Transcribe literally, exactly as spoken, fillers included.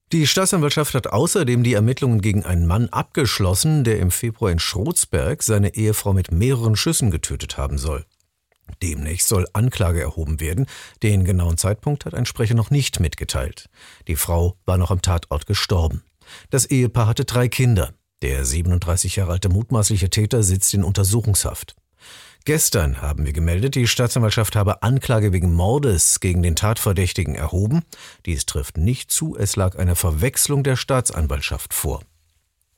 Die Staatsanwaltschaft hat außerdem die Ermittlungen gegen einen Mann abgeschlossen, der im Februar in Schrotsberg seine Ehefrau mit mehreren Schüssen getötet haben soll. Demnächst soll Anklage erhoben werden. Den genauen Zeitpunkt hat ein Sprecher noch nicht mitgeteilt. Die Frau war noch am Tatort gestorben. Das Ehepaar hatte drei Kinder. Der siebenunddreißig Jahre alte mutmaßliche Täter sitzt in Untersuchungshaft. Gestern haben wir gemeldet, die Staatsanwaltschaft habe Anklage wegen Mordes gegen den Tatverdächtigen erhoben. Dies trifft nicht zu, es lag eine Verwechslung der Staatsanwaltschaft vor.